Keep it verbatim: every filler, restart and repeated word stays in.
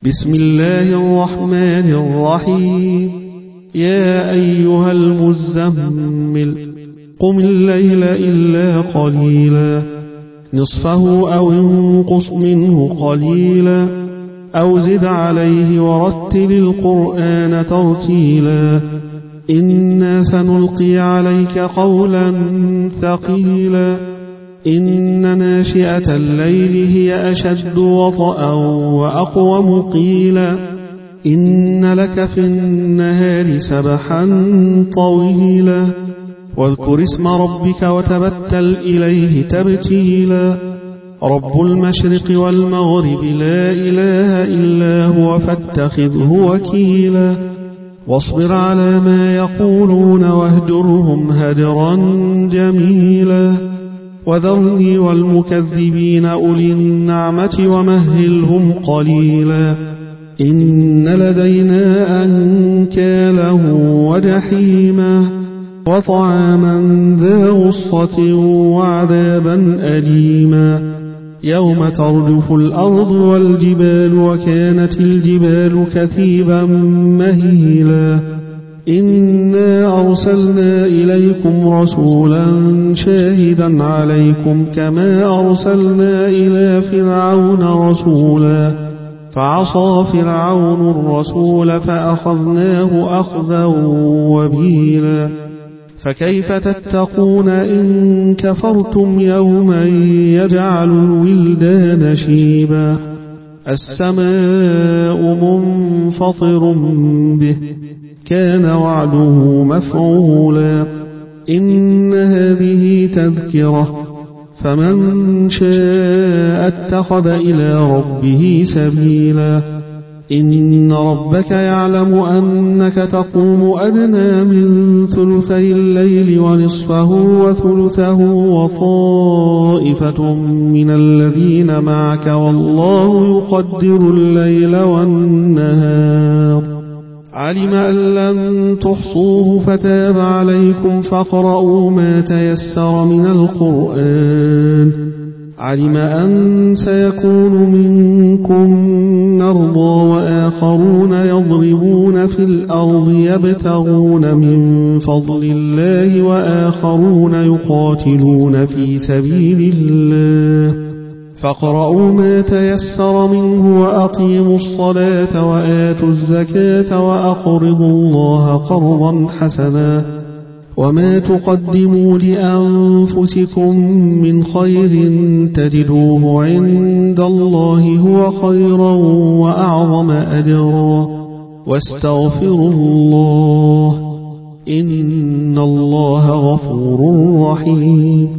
بسم الله الرحمن الرحيم. يا أيها المزمل قم الليل إلا قليلا نصفه أو انقص منه قليلا أو زد عليه ورتل القرآن ترتيلا إنا سنلقي عليك قولا ثقيلا إن ناشئة الليل هي أشد وطئا وأقوم قيلا إن لك في النهار سبحا طويلا واذكر اسم ربك وتبتل إليه تبتيلا رب المشرق والمغرب لا إله إلا هو فاتخذه وكيلا واصبر على ما يقولون واهجرهم هجرا جميلا وذرني والمكذبين أولي النعمة ومهلهم قليلا إن لدينا أنكالا وجحيما وطعاما ذا غصة وعذابا أليما يوم ترجف الأرض والجبال وكانت الجبال كثيبا مهيلا إنا أرسلنا إليكم رسولا شاهدا عليكم كما أرسلنا إلى فرعون رسولا فعصى فرعون الرسول فأخذناه أخذا وبيلا فكيف تتقون إن كفرتم يوما يجعل الولدان شيبا السماء منفطر به كان وعده مفعولا إن هذه تذكرة فمن شاء اتخذ إلى ربه سبيلا إن ربك يعلم أنك تقوم أدنى من ثلثي الليل ونصفه وثلثه وطائفة من الذين معك والله يقدر الليل والنهار علم أن لن تحصوه فتاب عليكم فاقرؤوا ما تيسر من القرآن علم أن سيكون منكم مرضى وآخرون يضربون في الأرض يبتغون من فضل الله وآخرون يقاتلون في سبيل الله فاقرؤوا ما تيسر منه وأقيموا الصلاة وآتوا الزكاة وأقرضوا الله قرضا حسنا وما تقدموا لأنفسكم من خير تجدوه عند الله هو خيرا وأعظم أجرا واستغفروا الله إن الله غفور رحيم